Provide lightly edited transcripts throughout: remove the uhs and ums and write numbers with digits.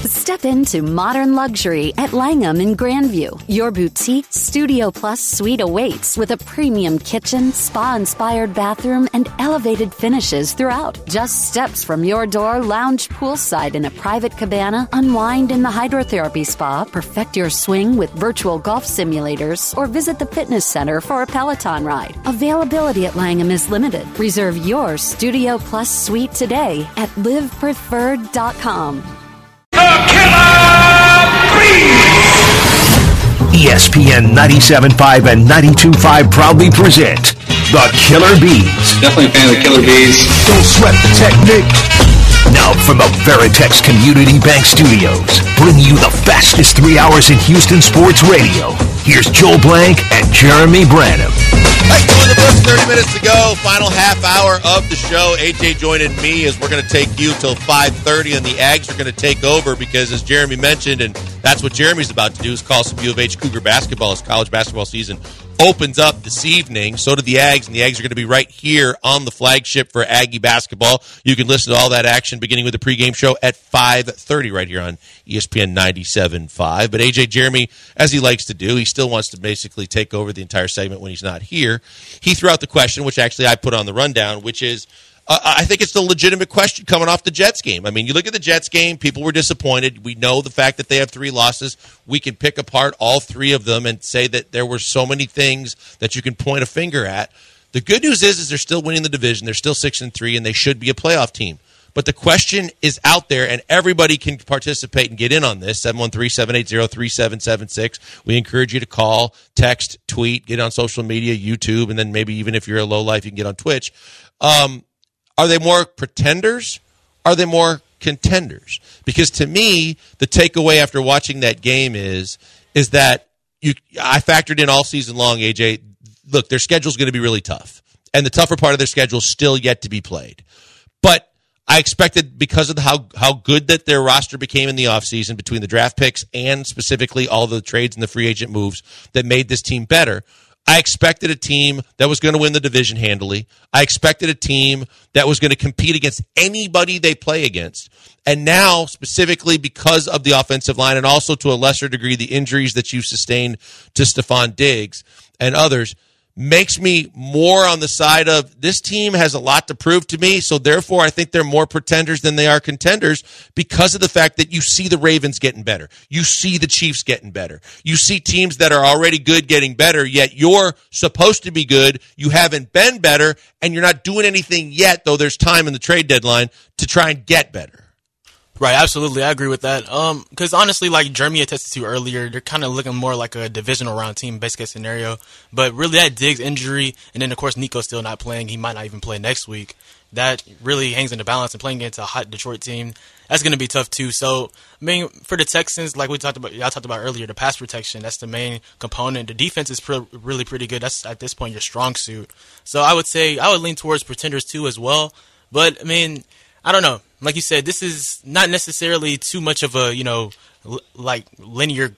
Step into modern luxury at Langham in Grandview. Your boutique Studio Plus suite awaits with a premium kitchen, spa-inspired bathroom, and elevated finishes throughout. Just steps from your door, lounge poolside in a private cabana, unwind in the hydrotherapy spa, perfect your swing with virtual golf simulators, or visit the fitness center for a Peloton ride. Availability at Langham is limited. Reserve your Studio Plus suite today at livepreferred.com. ESPN 97.5 and 92.5 proudly present The Killer Bees. Definitely a fan of the Killer Bees. Don't sweat the technique. Now from the Veritex Community Bank Studios, bringing you the fastest 3 hours in Houston sports radio. Here's Joel Blank and Jeremy Branham. Back on the books, 30 minutes to go. Final half hour of the show. AJ joining me as we're going to take you till 5:30, and the Ags are going to take over because, as Jeremy mentioned, and that's what Jeremy's about to do, is call some U of H Cougar basketball as college basketball season opens up this evening. So do the Ags, and the Ags are going to be right here on the flagship for Aggie basketball. You can listen to all that action beginning with the pregame show at 5:30 right here on ESPN 97.5. But AJ, Jeremy, as he likes to do, he still wants to basically take over the entire segment when he's not here. He threw out the question, which actually I put on the rundown, which is, I think it's the legitimate question coming off the Jets game. I mean, you look at the Jets game, people were disappointed. We know the fact that they have 3 losses. We can pick apart all 3 of them and say that there were so many things that you can point a finger at. The good news is they're still winning the division. They're still 6-3, and they should be a playoff team. But the question is out there, and everybody can participate and get in on this, 713-780-3776. We encourage you to call, text, tweet, get on social media, YouTube, and then maybe even if you're a lowlife, you can get on Twitch. Are they more pretenders? Are they more contenders? Because to me, the takeaway after watching that game is that I factored in all season long, AJ, look, their schedule's going to be really tough. And the tougher part of their schedule is still yet to be played. But I expected, because of how good that their roster became in the offseason between the draft picks and specifically all the trades and the free agent moves that made this team better, I expected a team that was going to win the division handily. I expected a team that was going to compete against anybody they play against. And now, specifically because of the offensive line and also to a lesser degree the injuries that you've sustained to Stephon Diggs and others, makes me more on the side of this team has a lot to prove to me, so therefore I think they're more pretenders than they are contenders because of the fact that you see the Ravens getting better. You see the Chiefs getting better. You see teams that are already good getting better, yet you're supposed to be good. You haven't been better, and you're not doing anything yet, though there's time in the trade deadline to try and get better. Right, absolutely. I agree with that. Because honestly, like Jeremy attested to earlier, they're kind of looking more like a divisional round team, best case scenario. But really, that Diggs injury, and then of course Nico's still not playing. He might not even play next week. That really hangs in the balance. And playing against a hot Detroit team, that's going to be tough too. So, I mean, for the Texans, like y'all talked about earlier, the pass protection, that's the main component. The defense is really pretty good. That's at this point your strong suit. So I would say I would lean towards pretenders too as well. But I mean, I don't know. Like you said, this is not necessarily too much of a, like linear,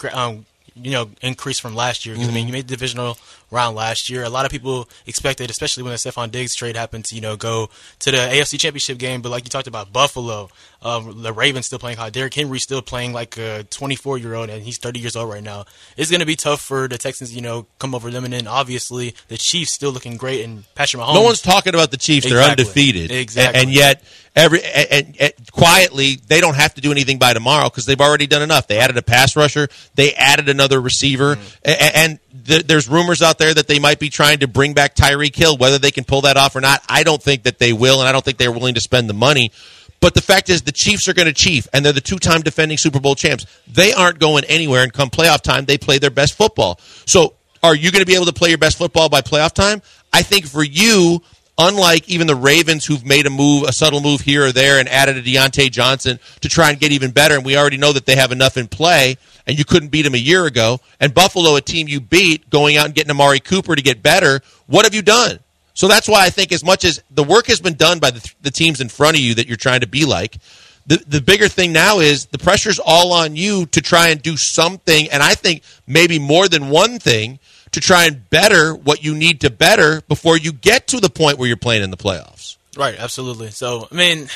increase from last year. Because, I mean, you made the divisional round last year. A lot of people expected, especially when the Stephon Diggs trade happened, to, go to the AFC Championship game. But like you talked about, Buffalo, the Ravens still playing hot. Derrick Henry still playing like a 24-year-old, and he's 30 years old right now. It's going to be tough for the Texans, come over them. And then, obviously, the Chiefs still looking great. And Patrick Mahomes. No one's talking about the Chiefs. Exactly. They're undefeated. Exactly. And yet, quietly, they don't have to do anything by tomorrow because they've already done enough. They added a pass rusher. They added another receiver. And there's rumors out there that they might be trying to bring back Tyreek Hill. Whether they can pull that off or not, I don't think that they will, and I don't think they're willing to spend the money. But the fact is the Chiefs are going to chief, and they're the 2-time defending Super Bowl champs. They aren't going anywhere, and come playoff time, they play their best football. So are you going to be able to play your best football by playoff time? I think for you, unlike even the Ravens who've made a subtle move here or there and added a Deontay Johnson to try and get even better, and we already know that they have enough in play, and you couldn't beat them a year ago, and Buffalo, a team you beat, going out and getting Amari Cooper to get better, what have you done? So that's why I think as much as the work has been done by the teams in front of you that you're trying to be like, the bigger thing now is the pressure's all on you to try and do something, and I think maybe more than one thing, to try and better what you need to better before you get to the point where you're playing in the playoffs. Right, absolutely. So, I mean,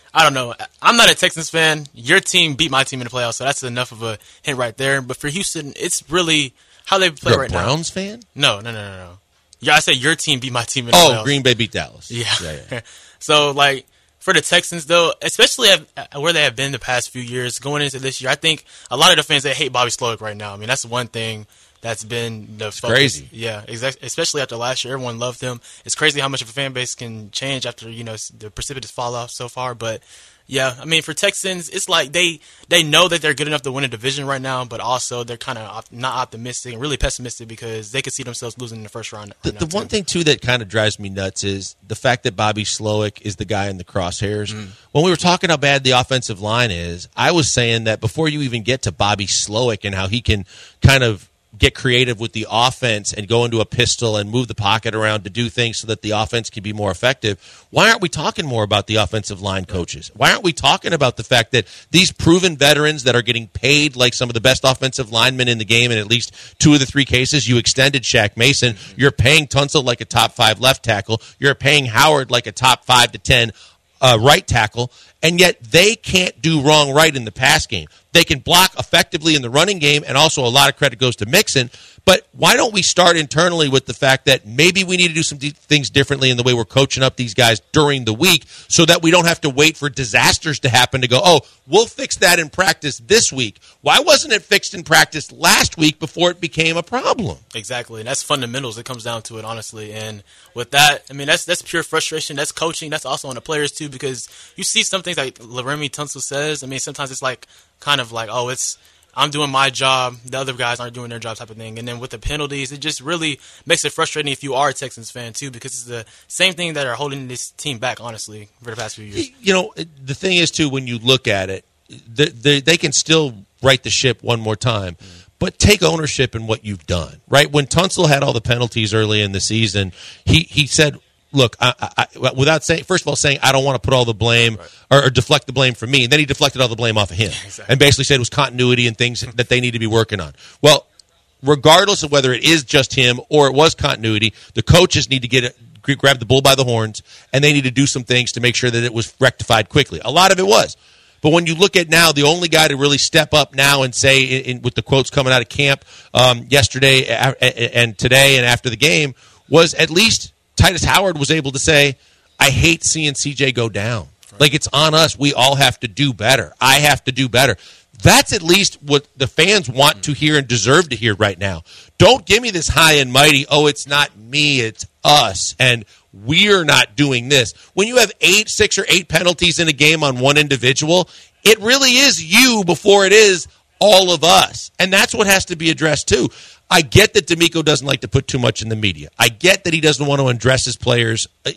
I don't know. I'm not a Texans fan. Your team beat my team in the playoffs, so that's enough of a hint right there. But for Houston, it's really how they play right now. You're a Browns fan? No. Yeah, I said your team beat my team in the playoffs. Oh, Green Bay beat Dallas. Yeah. So, like, for the Texans, though, especially where they have been the past few years, going into this year, I think a lot of the fans, they hate Bobby Slowick right now. I mean, that's one thing that's been the focus. Crazy. Yeah, exactly. Especially after last year, everyone loved him. It's crazy how much of a fan base can change after, the precipitous fall off so far. But yeah, I mean, for Texans, it's like they know that they're good enough to win a division right now, but also they're kind of not optimistic and really pessimistic because they could see themselves losing in the first round. The one thing, too, that kind of drives me nuts is the fact that Bobby Slowick is the guy in the crosshairs. When we were talking how bad the offensive line is, I was saying that before you even get to Bobby Slowick and how he can kind of get creative with the offense and go into a pistol and move the pocket around to do things so that the offense can be more effective. Why aren't we talking more about the offensive line coaches? Why aren't we talking about the fact that these proven veterans that are getting paid like some of the best offensive linemen in the game in at least 2 of the 3 cases? You extended Shaq Mason. You're paying Tunsil like a top 5 left tackle. You're paying Howard like a top 5 to 10 right tackle, and yet they can't do wrong right in the pass game. They can block effectively in the running game, and also a lot of credit goes to Mixon. But why don't we start internally with the fact that maybe we need to do some things differently in the way we're coaching up these guys during the week so that we don't have to wait for disasters to happen to go, oh, we'll fix that in practice this week. Why wasn't it fixed in practice last week before it became a problem? Exactly, and that's fundamentals. It comes down to it, honestly. And with that, I mean, that's pure frustration. That's coaching. That's also on the players, too, because you see some things like Laremy Tunsil says. I mean, sometimes it's like kind of like, oh, I'm doing my job, the other guys aren't doing their job type of thing. And then with the penalties, it just really makes it frustrating if you are a Texans fan, too, because it's the same thing that are holding this team back, honestly, for the past few years. The thing is, too, when you look at it, they can still right the ship one more time. But take ownership in what you've done, right? When Tunsil had all the penalties early in the season, he said, look, I without saying, first of all, saying I don't want to put all the blame or deflect the blame from me, and then he deflected all the blame off of him, and basically said it was continuity and things that they need to be working on. Well, regardless of whether it is just him or it was continuity, the coaches need to grab the bull by the horns, and they need to do some things to make sure that it was rectified quickly. A lot of it was. But when you look at now, the only guy to really step up now and say, with the quotes coming out of camp yesterday and today and after the game, was at least Titus Howard was able to say, I hate seeing CJ go down. Right. Like, it's on us. We all have to do better. I have to do better. That's at least what the fans want to hear and deserve to hear right now. Don't give me this high and mighty, oh, it's not me, it's us, and we're not doing this. When you have 6 or 8 penalties in a game on one individual, it really is you before it is all of us. And that's what has to be addressed too. I get that D'Amico doesn't like to put too much in the media. I get that he doesn't want to address his players, at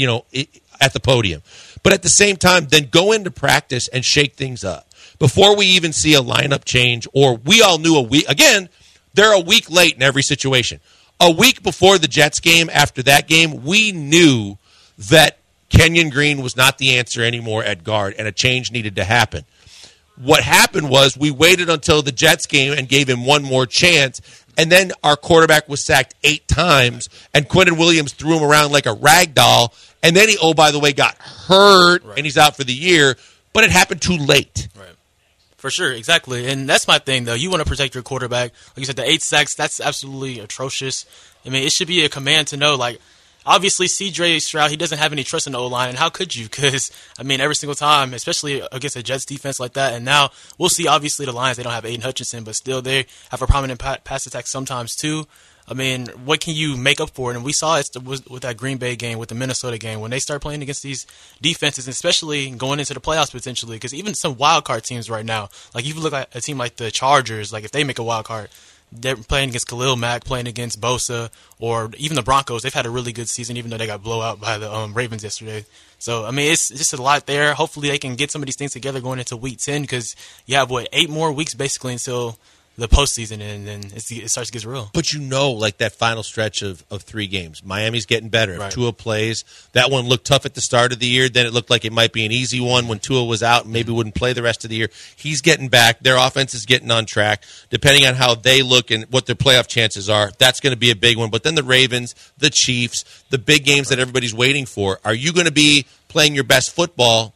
the podium. But at the same time, then go into practice and shake things up. Before we even see a lineup change, or we all knew they're a week late in every situation. A week before the Jets game, after that game, we knew that Kenyon Green was not the answer anymore at guard, and a change needed to happen. What happened was we waited until the Jets game and gave him one more chance, and then our quarterback was sacked 8 times, and Quentin Williams threw him around like a rag doll, and then he, by the way, got hurt, and he's out for the year, but it happened too late. Right. For sure, exactly. And that's my thing, though. You want to protect your quarterback. Like you said, the 8 sacks, that's absolutely atrocious. I mean, it should be a command to know, like, obviously, C.J. Stroud, he doesn't have any trust in the O-line, and how could you? Because, I mean, every single time, especially against a Jets defense like that, and now we'll see, obviously, the Lions, they don't have Aiden Hutchinson, but still they have a prominent pass attack sometimes, too. I mean, what can you make up for it? And we saw it with that Green Bay game, with the Minnesota game, when they start playing against these defenses, especially going into the playoffs potentially, because even some wild card teams right now, like you look at a team like the Chargers, like if they make a wild card, they're playing against Khalil Mack, playing against Bosa, or even the Broncos. They've had a really good season, even though they got blown out by the Ravens yesterday. So, I mean, it's just a lot there. Hopefully they can get some of these things together going into Week 10, because you have, 8 more weeks basically until the postseason, and then it starts to get real. But like that final stretch of 3 games, Miami's getting better. Right. If Tua plays, that one looked tough at the start of the year. Then it looked like it might be an easy one when Tua was out and maybe wouldn't play the rest of the year. He's getting back. Their offense is getting on track. Depending on how they look and what their playoff chances are, that's going to be a big one. But then the Ravens, the Chiefs, the big games that everybody's waiting for. Are you going to be playing your best football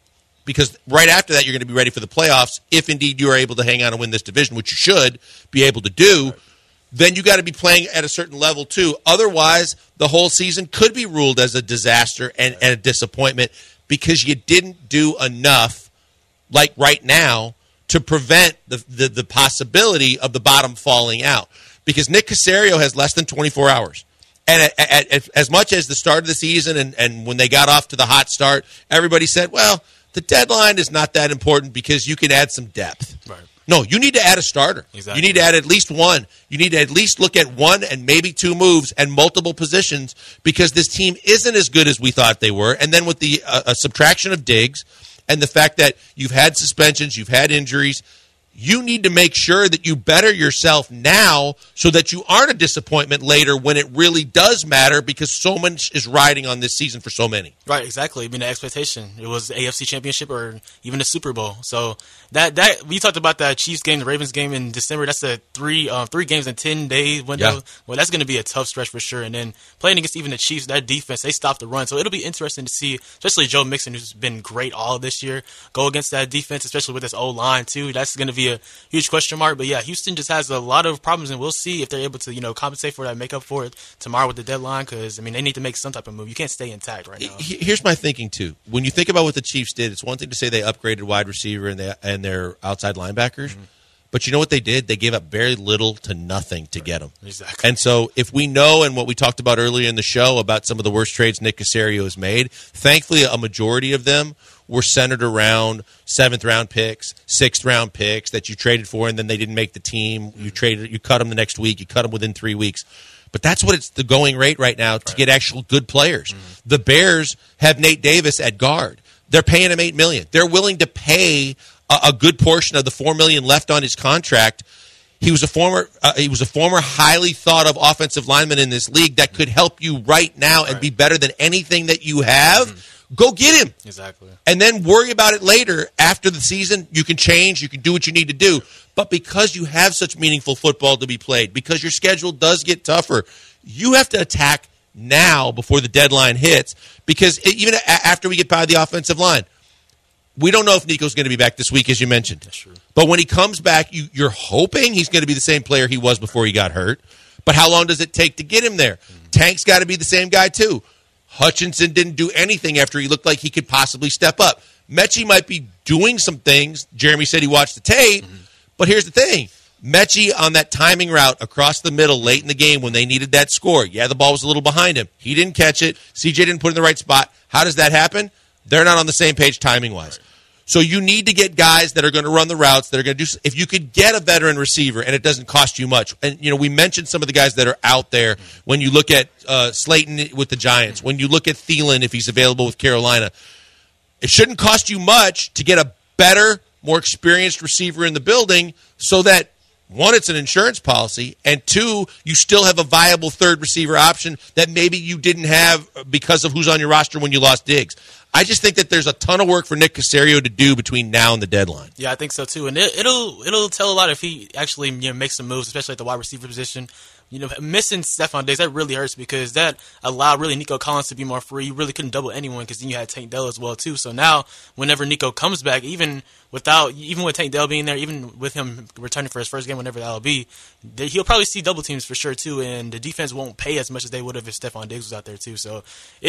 because right after that you're going to be ready for the playoffs if indeed you are able to hang on and win this division, which you should be able to do. Then you got to be playing at a certain level too. Otherwise, the whole season could be ruled as a disaster and a disappointment because you didn't do enough, like right now, to prevent the possibility of the bottom falling out. Because Nick Caserio has less than 24 hours. And as much as the start of the season and when they got off to the hot start, everybody said, well, the deadline is not that important because you can add some depth. Right. No, you need to add a starter. Exactly. You need to add at least one. You need to at least look at one and maybe two moves and multiple positions because this team isn't as good as we thought they were. And then with the subtraction of Diggs and the fact that you've had suspensions, you've had injuries, you need to make sure that you better yourself now so that you aren't a disappointment later when it really does matter because so much is riding on this season for so many. Right, exactly. I mean, the expectation. It was the AFC Championship or even the Super Bowl. So that we talked about that Chiefs game, the Ravens game in December. That's a three games in 10-day window. Yeah. Well, that's going to be a tough stretch for sure. And then playing against even the Chiefs, that defense, they stopped the run. So it'll be interesting to see, especially Joe Mixon, who's been great all this year, go against that defense, especially with this O-line too. That's going to be a huge question mark. But yeah, Houston just has a lot of problems, and we'll see if they're able to, compensate for that, make up for it tomorrow with the deadline. Because I mean, they need to make some type of move. You can't stay intact right now. Here's my thinking too. When you think about what the Chiefs did, it's one thing to say they upgraded wide receiver and their outside linebackers, but you know what they did? They gave up very little to nothing to get them. Exactly. And so if we know, and what we talked about earlier in the show about some of the worst trades Nick Caserio has made, thankfully a majority of them were centered around 7th-round picks, 6th-round picks that you traded for, and then they didn't make the team. You cut them the next week. You cut them within 3 weeks. But that's what it's the going rate right now to get actual good players. The Bears have Nate Davis at guard. They're paying him $8 million. They're willing to pay a good portion of the $4 million left on his contract. He was a former highly thought of offensive lineman in this league that could help you right now and be better than anything that you have. Go get him. Exactly. And then worry about it later after the season. You can change. You can do what you need to do. But because you have such meaningful football to be played, because your schedule does get tougher, you have to attack now before the deadline hits. Because even after we get by the offensive line, we don't know if Nico's going to be back this week, as you mentioned. That's true. But when he comes back, you're hoping he's going to be the same player he was before he got hurt. But how long does it take to get him there? Tank's got to be the same guy, too. Hutchinson didn't do anything after he looked like he could possibly step up. Mechie might be doing some things. Jeremy said he watched the tape. But here's the thing. Mechie on that timing route across the middle late in the game when they needed that score. Yeah, the ball was a little behind him. He didn't catch it. CJ didn't put it in the right spot. How does that happen? They're not on the same page timing-wise. So you need to get guys that are going to run the routes, that are going to do. If you could get a veteran receiver and it doesn't cost you much, and we mentioned some of the guys that are out there. When you look at Slayton with the Giants, when you look at Thielen if he's available with Carolina, it shouldn't cost you much to get a better, more experienced receiver in the building, so that one, it's an insurance policy, and two, you still have a viable third receiver option that maybe you didn't have because of who's on your roster when you lost Diggs. I just think that there's a ton of work for Nick Caserio to do between now and the deadline. Yeah, I think so too, and it'll tell a lot if he actually makes some moves, especially at the wide receiver position. Missing Stephon Diggs, that really hurts because that allowed really Nico Collins to be more free. You really couldn't double anyone because then you had Tank Dell as well too. So now, whenever Nico comes back, even with Tank Dell being there, even with him returning for his first game, whenever that'll be, he'll probably see double teams for sure too, and the defense won't pay as much as they would have if Stephon Diggs was out there too. So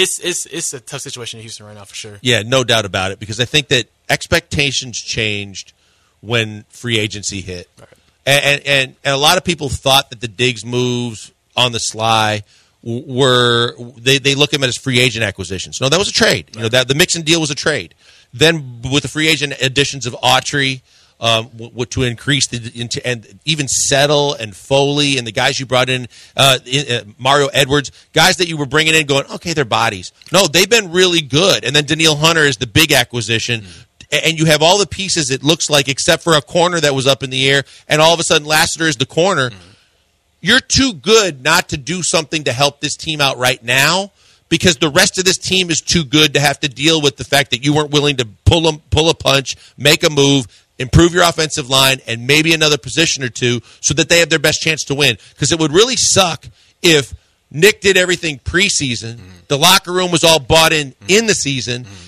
it's a tough situation in Houston right now for sure. Yeah, no doubt about it, because I think that expectations changed when free agency hit. Right. And a lot of people thought that the Diggs moves on the sly were they look at them as free agent acquisitions. No, that was a trade. Right. That the Mixon deal was a trade. Then with the free agent additions of Autry to increase and even Settle and Foley and the guys you brought in, Mario Edwards, guys that you were bringing in going, okay, they're bodies. No, they've been really good. And then Danielle Hunter is the big acquisition. And you have all the pieces, it looks like, except for a corner that was up in the air, and all of a sudden Lassiter is the corner. You're too good not to do something to help this team out right now, because the rest of this team is too good to have to deal with the fact that you weren't willing to pull a punch, make a move, improve your offensive line, and maybe another position or two so that they have their best chance to win. Because it would really suck if Nick did everything preseason, the locker room was all bought in the season,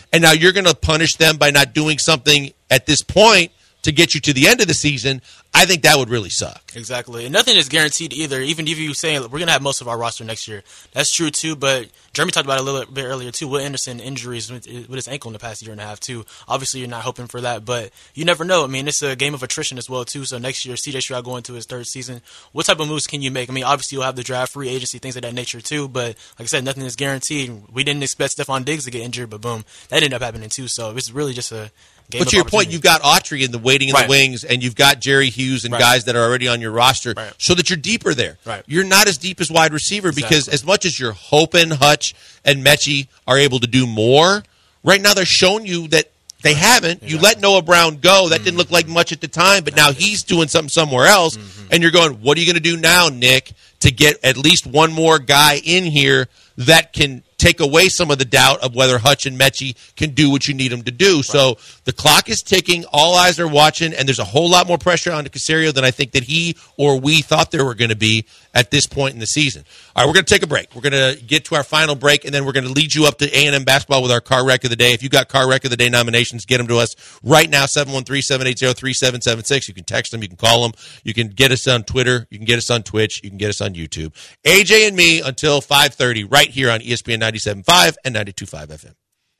and now you're going to punish them by not doing something at this point to get you to the end of the season, I think that would really suck. Exactly. And nothing is guaranteed either. Even if you saying we're going to have most of our roster next year. That's true, too. But Jeremy talked about it a little bit earlier, too. Will Anderson injuries with his ankle in the past year and a half, too. Obviously, you're not hoping for that. But you never know. I mean, it's a game of attrition as well, too. So next year, C.J. Stroud going to his third season. What type of moves can you make? I mean, obviously, you'll have the draft, free agency, things of that nature, too. But like I said, nothing is guaranteed. We didn't expect Stephon Diggs to get injured, but boom, that ended up happening, too. So it's really just a game. But to your point, you've got Autry in the waiting in the wings, and you've got Jerry Hughes and guys that are already on your roster, so that you're deeper there. Right. You're not as deep as wide receiver because as much as you're hoping Hutch and Mechie are able to do more, right now they're showing you that they haven't. You let Noah Brown go. That didn't look like much at the time, but now he's doing something somewhere else, and you're going, what are you going to do now, Nick, to get at least one more guy in here that can take away some of the doubt of whether Hutch and Mechie can do what you need them to do. Right. So the clock is ticking. All eyes are watching, and there's a whole lot more pressure on Caserio than I think that he or we thought there were going to be at this point in the season. All right, we're going to take a break. We're going to get to our final break, and then we're going to lead you up to A&M basketball with our Car Wreck of the Day. If you got Car Wreck of the Day nominations, get them to us right now, 713-780-3776. You can text them. You can call them. You can get us on Twitter. You can get us on Twitch. You can get us on YouTube. AJ and me until 5:30 right here on ESPN 97.5 and 92.5 FM.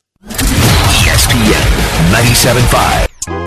ESPN 97.5.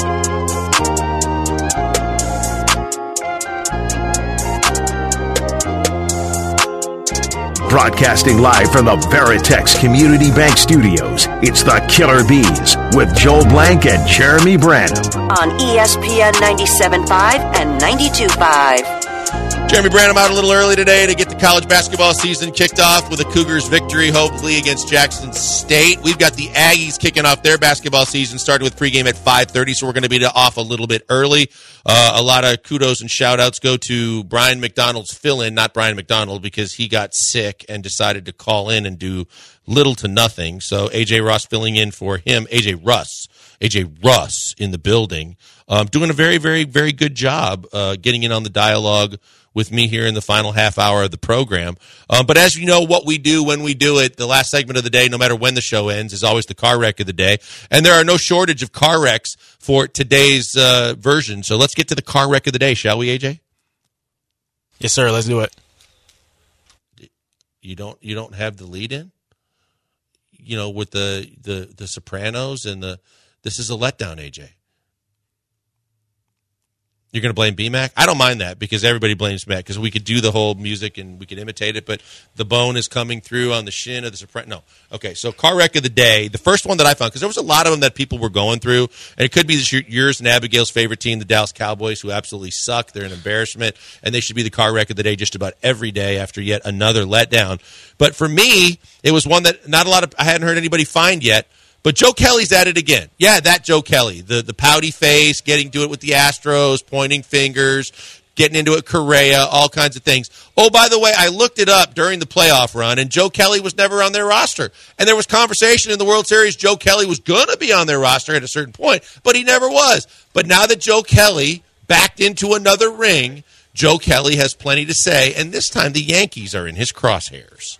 Broadcasting live from the Veritex Community Bank Studios, it's the Killer Bees with Joel Blank and Jeremy Branham. On ESPN 97.5 and 92.5. Jeremy Branham out a little early today to get the college basketball season kicked off with a Cougars victory, hopefully, against Jackson State. We've got the Aggies kicking off their basketball season, started with pregame at 5:30, so we're going to be off a little bit early. A lot of kudos and shout-outs go to Brian McDonald's fill-in, not Brian McDonald, because he got sick and decided to call in and do little to nothing. So A.J. Ross filling in for him. A.J. Russ in the building, doing a very, very, very good job getting in on the dialogue with me here in the final half hour of the program. But as you know, what we do when we do it, the last segment of the day, no matter when the show ends, is always the car wreck of the day. And there are no shortage of car wrecks for today's version. So let's get to the car wreck of the day, shall we, AJ? Yes, sir. Let's do it. You don't have the lead in? You know, with the Sopranos and this is a letdown, AJ. You're going to blame BMAC? I don't mind that because everybody blames Mac because we could do the whole music and we could imitate it, but the bone is coming through on the shin of the soprano. No. Okay, so car wreck of the day. The first one that I found, because there was a lot of them that people were going through, and it could be yours and Abigail's favorite team, the Dallas Cowboys, who absolutely suck. They're an embarrassment, and they should be the car wreck of the day just about every day after yet another letdown. But for me, it was one that I hadn't heard anybody find yet. But Joe Kelly's at it again. Yeah, that Joe Kelly. The pouty face, getting to it with the Astros, pointing fingers, getting into it, Correa, all kinds of things. Oh, by the way, I looked it up during the playoff run, and Joe Kelly was never on their roster. And there was conversation in the World Series Joe Kelly was going to be on their roster at a certain point, but he never was. But now that Joe Kelly backed into another ring, Joe Kelly has plenty to say, and this time the Yankees are in his crosshairs.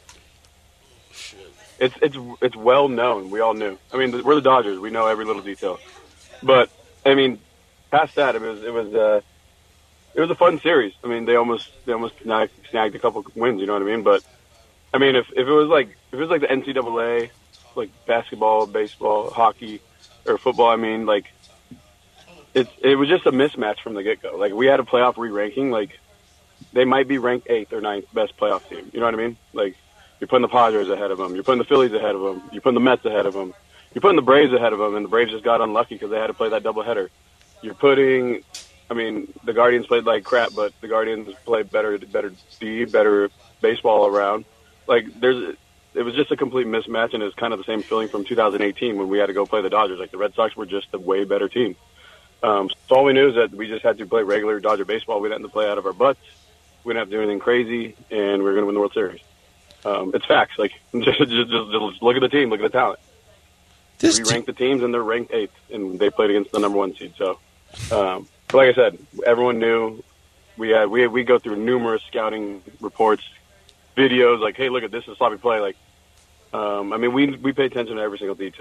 It's well known. We all knew. I mean, we're the Dodgers. We know every little detail. But I mean, past that, it was a fun series. I mean, they almost snagged a couple wins. You know what I mean? But I mean, if it was like the NCAA, like basketball, baseball, hockey, or football, I mean, like it was just a mismatch from the get go. Like we had a playoff re-ranking. Like they might be ranked 8th or 9th best playoff team. You know what I mean? Like. You're putting the Padres ahead of them. You're putting the Phillies ahead of them. You're putting the Mets ahead of them. You're putting the Braves ahead of them, and the Braves just got unlucky because they had to play that doubleheader. You're putting, I mean, the Guardians played like crap, but the Guardians played better baseball around. Like it was just a complete mismatch, and it was kind of the same feeling from 2018 when we had to go play the Dodgers. Like the Red Sox were just a way better team. So all we knew is that we just had to play regular Dodger baseball. We didn't have to play out of our butts. We didn't have to do anything crazy, and we were going to win the World Series. It's facts. Like just look at the team, look at the talent. We rank the teams, and they're ranked 8th, and they played against the number 1 seed. So, but like I said, everyone knew. We go through numerous scouting reports, videos. Like, hey, look at this, is sloppy play. Like, I mean, we pay attention to every single detail.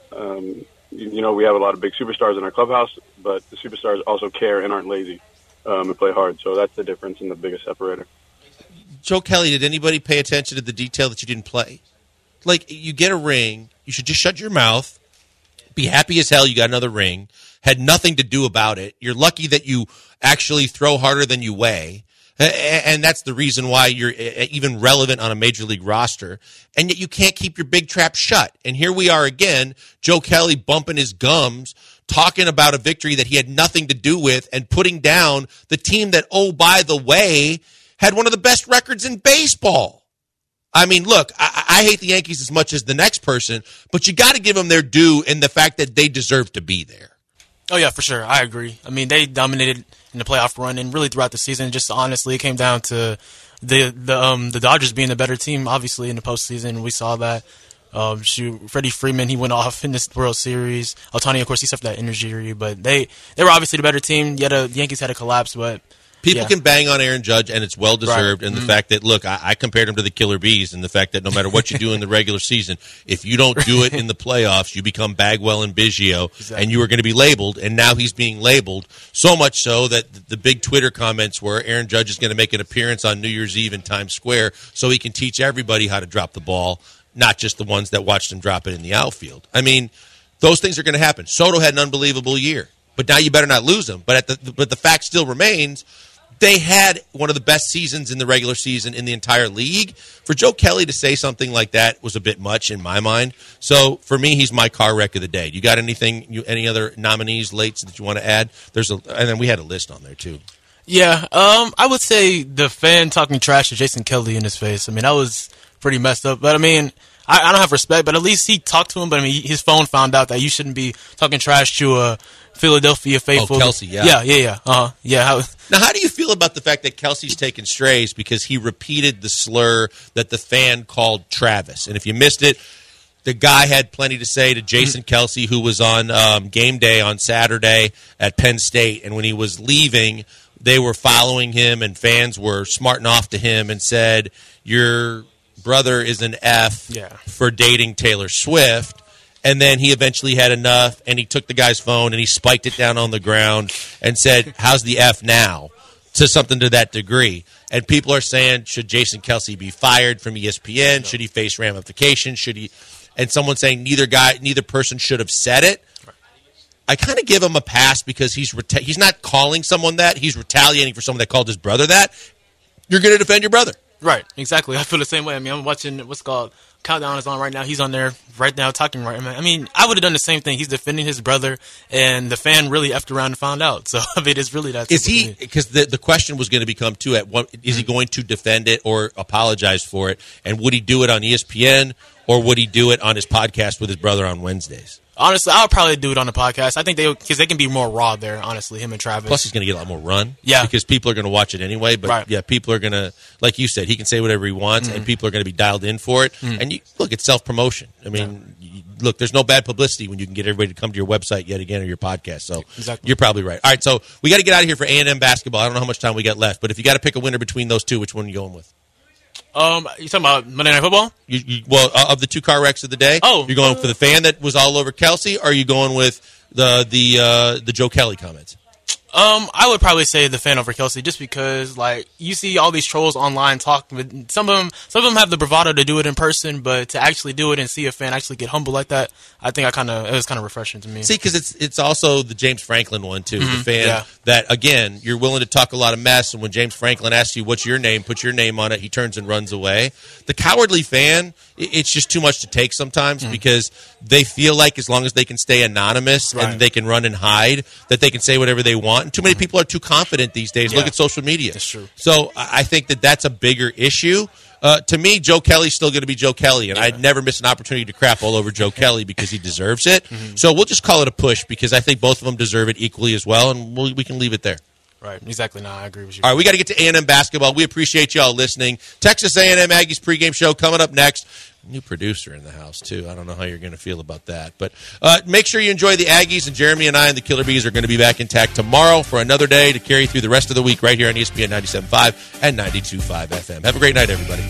We have a lot of big superstars in our clubhouse, but the superstars also care and aren't lazy and play hard. So that's the difference and the biggest separator. Joe Kelly, did anybody pay attention to the detail that you didn't play? Like, you get a ring, you should just shut your mouth, be happy as hell you got another ring, had nothing to do about it. You're lucky that you actually throw harder than you weigh. And that's the reason why you're even relevant on a major league roster. And yet you can't keep your big trap shut. And here we are again, Joe Kelly bumping his gums, talking about a victory that he had nothing to do with and putting down the team that, oh, by the way, had one of the best records in baseball. I mean, look, I hate the Yankees as much as the next person, but you got to give them their due in the fact that they deserve to be there. Oh, yeah, for sure. I agree. I mean, they dominated in the playoff run and really throughout the season. Just honestly, it came down to the Dodgers being the better team, obviously, in the postseason. We saw that. Freddie Freeman, he went off in this World Series. Ohtani, of course, he suffered that injury, but they were obviously the better team. Yet the Yankees had a collapse, but people can bang on Aaron Judge, and it's well-deserved. Right. And the fact that, look, I compared him to the Killer Bees, and the fact that no matter what you do in the regular season, if you don't do it in the playoffs, you become Bagwell and Biggio, exactly. And you are going to be labeled, and now he's being labeled, so much so that the big Twitter comments were Aaron Judge is going to make an appearance on New Year's Eve in Times Square so he can teach everybody how to drop the ball, not just the ones that watched him drop it in the outfield. I mean, those things are going to happen. Soto had an unbelievable year, but now you better not lose him. But the fact still remains, they had one of the best seasons in the regular season in the entire league. For Joe Kelly to say something like that was a bit much in my mind. So for me, he's my car wreck of the day. You got any other nominees, Lates, that you want to add? And then we had a list on there too. Yeah, I would say the fan talking trash to Jason Kelly in his face. I mean, that was pretty messed up. But I mean, I don't have respect, but at least he talked to him. But I mean, his phone found out that you shouldn't be talking trash to a Philadelphia faithful. Oh, Kelsey, yeah. Yeah. Yeah. Now, how do you feel about the fact that Kelsey's taking strays because he repeated the slur that the fan called Travis? And if you missed it, the guy had plenty to say to Jason Kelsey, who was on game day on Saturday at Penn State. And when he was leaving, they were following him, and fans were smarting off to him and said, your brother is an F for dating Taylor Swift. And then he eventually had enough, and he took the guy's phone and he spiked it down on the ground and said, how's the F now? To something to that degree. And people are saying, should Jason Kelsey be fired from ESPN? Should he face ramifications? And someone's saying neither person should have said it. I kind of give him a pass because he's not calling someone that. He's retaliating for someone that called his brother that. You're going to defend your brother. Right, exactly. I feel the same way. I mean, I'm watching what's called Countdown is on right now. He's on there right now talking right now. I mean, I would have done the same thing. He's defending his brother, and the fan really effed around and found out. So, I mean, it's really that. Is he, because the question was going to become, too, is he going to defend it or apologize for it? And would he do it on ESPN, or would he do it on his podcast with his brother on Wednesdays? Honestly, I would probably do it on the podcast. I think because they can be more raw there, honestly, him and Travis. Plus, he's going to get a lot more run. Yeah. Because people are going to watch it anyway. But, yeah, people are going to, like you said, he can say whatever he wants, and people are going to be dialed in for it. And, look, it's self-promotion. I mean, look, there's no bad publicity when you can get everybody to come to your website yet again or your podcast. So You're probably right. All right, so we got to get out of here for A&M basketball. I don't know how much time we got left. But if you got to pick a winner between those two, which one are you going with? You talking about Monday Night Football? Of the two car wrecks of the day, you're going for the fan that was all over Kelsey, or are you going with the Joe Kelly comments? I would probably say the fan over Kelsey, just because like you see all these trolls online talk. But some of them have the bravado to do it in person, but to actually do it and see a fan actually get humble like that, I think it was kind of refreshing to me. See, because it's also the James Franklin one too. The fan that again you're willing to talk a lot of mess, and when James Franklin asks you what's your name, put your name on it, he turns and runs away. The cowardly fan, it's just too much to take sometimes because they feel like as long as they can stay anonymous and they can run and hide, that they can say whatever they want. And too many people are too confident these days. Look at social media. That's true. So I think that's a bigger issue. To me, Joe Kelly's still going to be Joe Kelly, and I'd never miss an opportunity to crap all over Joe Kelly because he deserves it. So we'll just call it a push because I think both of them deserve it equally as well, and we can leave it there. Right, exactly. No, I agree with you. All right, we got to get to A&M basketball. We appreciate you all listening. Texas A&M Aggies pregame show coming up next. New producer in the house, too. I don't know how you're going to feel about that. But make sure you enjoy the Aggies, and Jeremy and I and the Killer Bees are going to be back intact tomorrow for another day to carry through the rest of the week right here on ESPN 97.5 and 92.5 FM. Have a great night, everybody.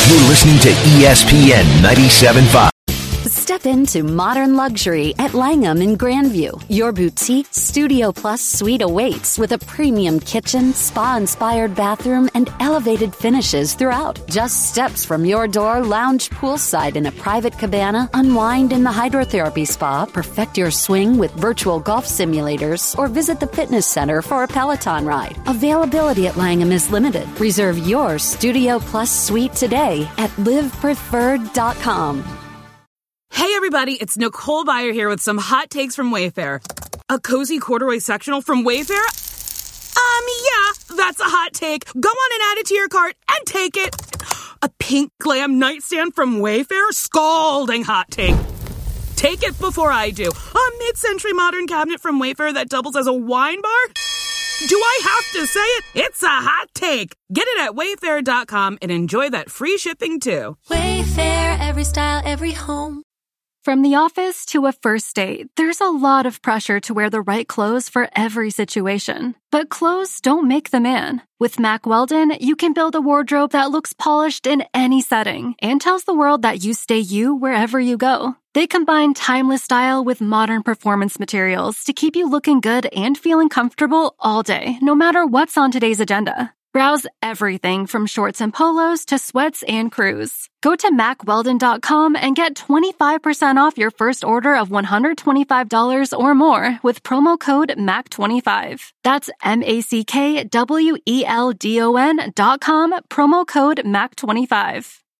You're listening to ESPN 97.5. Step into modern luxury at Langham in Grandview. Your boutique Studio Plus suite awaits with a premium kitchen, spa-inspired bathroom, and elevated finishes throughout. Just steps from your door, lounge poolside in a private cabana, unwind in the hydrotherapy spa, perfect your swing with virtual golf simulators, or visit the fitness center for a Peloton ride. Availability at Langham is limited. Reserve your Studio Plus suite today at livepreferred.com. Hey everybody, it's Nicole Byer here with some hot takes from Wayfair. A cozy corduroy sectional from Wayfair? Yeah, that's a hot take. Go on and add it to your cart and take it. A pink glam nightstand from Wayfair? Scalding hot take. Take it before I do. A mid-century modern cabinet from Wayfair that doubles as a wine bar? Do I have to say it? It's a hot take. Get it at Wayfair.com and enjoy that free shipping too. Wayfair, every style, every home. From the office to a first date, there's a lot of pressure to wear the right clothes for every situation. But clothes don't make the man. With Mack Weldon, you can build a wardrobe that looks polished in any setting and tells the world that you stay you wherever you go. They combine timeless style with modern performance materials to keep you looking good and feeling comfortable all day, no matter what's on today's agenda. Browse everything from shorts and polos to sweats and crews. Go to MackWeldon.com and get 25% off your first order of $125 or more with promo code MACK25. That's MackWeldon.com, promo code MACK25.